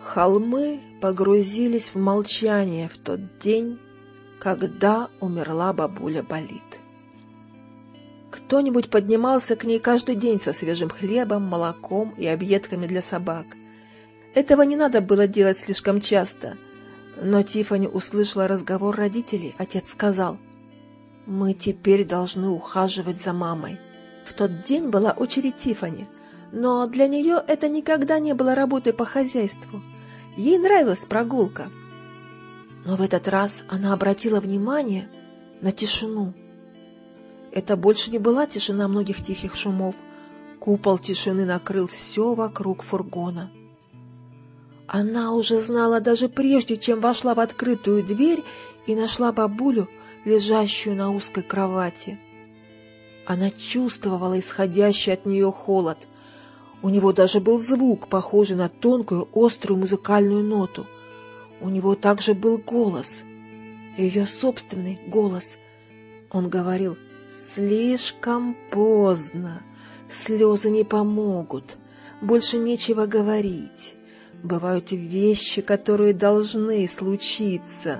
Холмы погрузились в молчание в тот день, когда умерла бабуля Болит. Кто-нибудь поднимался к ней каждый день со свежим хлебом, молоком и объедками для собак. Этого не надо было делать слишком часто, но Тиффани услышала разговор родителей. Отец сказал: «Мы теперь должны ухаживать за мамой». В тот день была очередь Тиффани, но для нее это никогда не было работой по хозяйству. Ей нравилась прогулка. Но в этот раз она обратила внимание на тишину. Это больше не была тишина многих тихих шумов. Купол тишины накрыл все вокруг фургона. Она уже знала даже прежде, чем вошла в открытую дверь и нашла бабулю, лежащую на узкой кровати. Она чувствовала исходящий от нее холод. У него даже был звук, похожий на тонкую, острую музыкальную ноту. У него также был голос, ее собственный голос. Он говорил: «Слишком поздно, слезы не помогут, больше нечего говорить. Бывают вещи, которые должны случиться».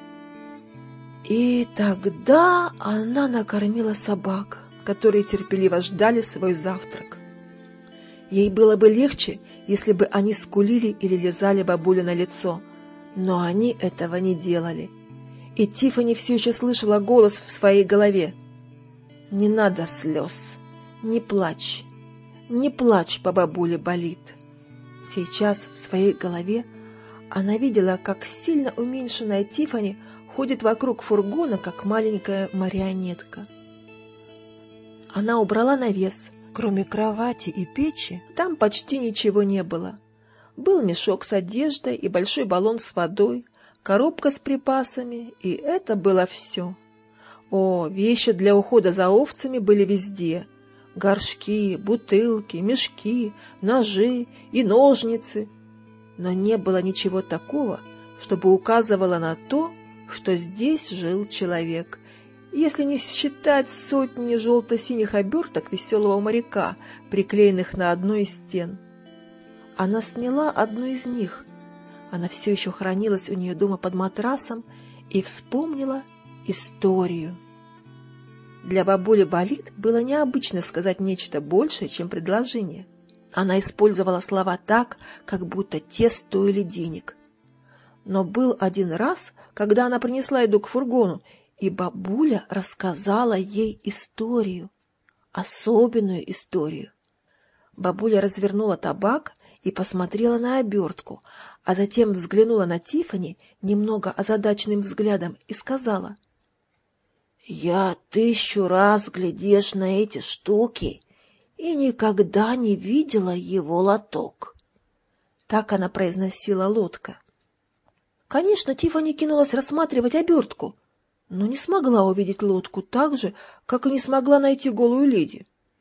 И тогда она накормила собак, которые терпеливо ждали свой завтрак. Ей было бы легче, если бы они скулили или лизали бабулю на лицо, но они этого не делали. И Тиффани все еще слышала голос в своей голове: «Не надо слез, не плачь по бабуле Болит». Сейчас в своей голове она видела, как сильно уменьшенная Тиффани ходит вокруг фургона, как маленькая марионетка. Она убрала навес. Кроме кровати и печи, там почти ничего не было. Был мешок с одеждой и большой баллон с водой, коробка с припасами, и это было все. Вещи для ухода за овцами были везде. Горшки, бутылки, мешки, ножи и ножницы. Но не было ничего такого, чтобы указывало на то, что здесь жил человек, если не считать сотни желто-синих оберток веселого моряка, приклеенных на одну из стен. Она сняла одну из них. Она все еще хранилась у нее дома под матрасом и вспомнила историю. Для бабули Болит было необычно сказать нечто большее, чем предложение. Она использовала слова так, как будто те стоили денег. Но был один раз, когда она принесла еду к фургону, и бабуля рассказала ей историю, особенную историю. Бабуля развернула табак и посмотрела на обертку, а затем взглянула на Тиффани немного озадаченным взглядом и сказала: «Я 1000 раз глядишь на эти штуки и никогда не видела его лоток». Так она произносила лодка. Конечно, Тиффани кинулась рассматривать обертку, но не смогла увидеть лодку так же, как и не смогла найти голую леди.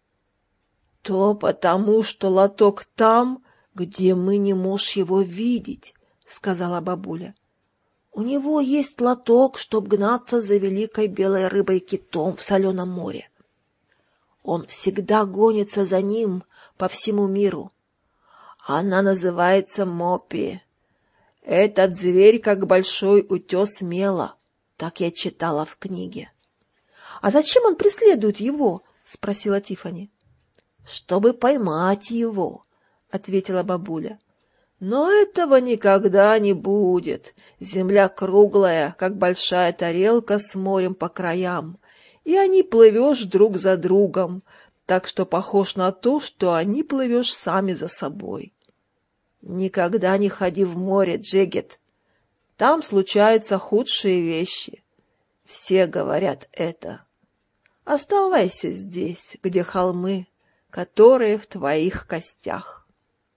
«То потому, что лоток там, где мы не можем его видеть», — сказала бабуля. «У него есть лоток, чтоб гнаться за великой белой рыбой-китом в соленом море. Он всегда гонится за ним по всему миру. Она называется Моппи. Этот зверь, как большой утес мела. Так я читала в книге». «А зачем он преследует его?» — спросила Тиффани. «Чтобы поймать его», — ответила бабуля. «Но этого никогда не будет. Земля круглая, как большая тарелка с морем по краям, и они плывешь друг за другом, так что похож на то, что они плывешь сами за собой. Никогда не ходи в море, Джегет. Там случаются худшие вещи. Все говорят это. Оставайся здесь, где холмы, которые в твоих костях».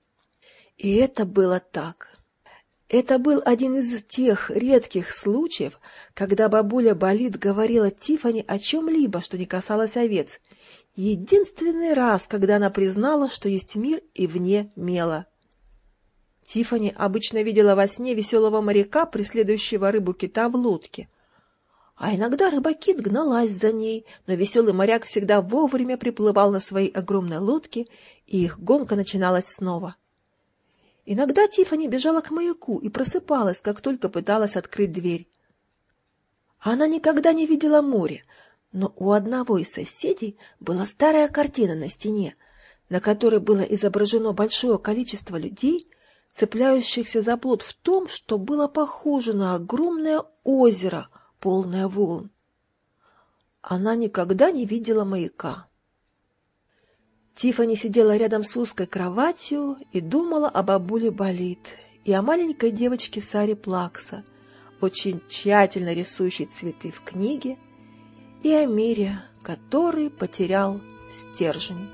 И это было так. Это был один из тех редких случаев, когда бабуля Болит говорила Тиффани о чем-либо, что не касалось овец. Единственный раз, когда она признала, что есть мир и вне мела. Тиффани обычно видела во сне веселого моряка, преследующего рыбу-кита в лодке. А иногда рыба-кит гналась за ней, но веселый моряк всегда вовремя приплывал на своей огромной лодке, и их гонка начиналась снова. Иногда Тиффани бежала к маяку и просыпалась, как только пыталась открыть дверь. Она никогда не видела море, но у одного из соседей была старая картина на стене, на которой было изображено большое количество людей, цепляющихся за плот в том, что было похоже на огромное озеро, полное волн. Она никогда не видела маяка. Тиффани сидела рядом с узкой кроватью и думала о бабуле Болит и о маленькой девочке Саре Плакса, очень тщательно рисующей цветы в книге, и о мире, который потерял стержень.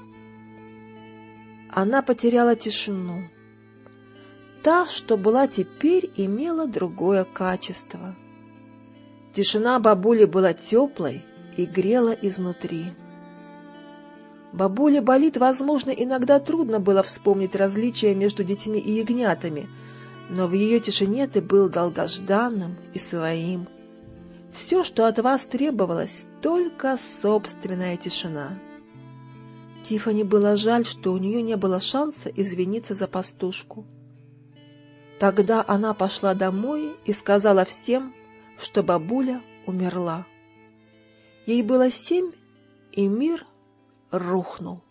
Она потеряла тишину. Та, что была теперь, имела другое качество. Тишина бабули была теплой и грела изнутри. Бабуле Болит, возможно, иногда трудно было вспомнить различия между детьми и ягнятами, но в ее тишине ты был долгожданным и своим. Все, что от вас требовалось, только собственная тишина. Тиффани было жаль, что у нее не было шанса извиниться за пастушку. Тогда она пошла домой и сказала всем, что бабуля умерла. Ей было 7, и мир рухнул.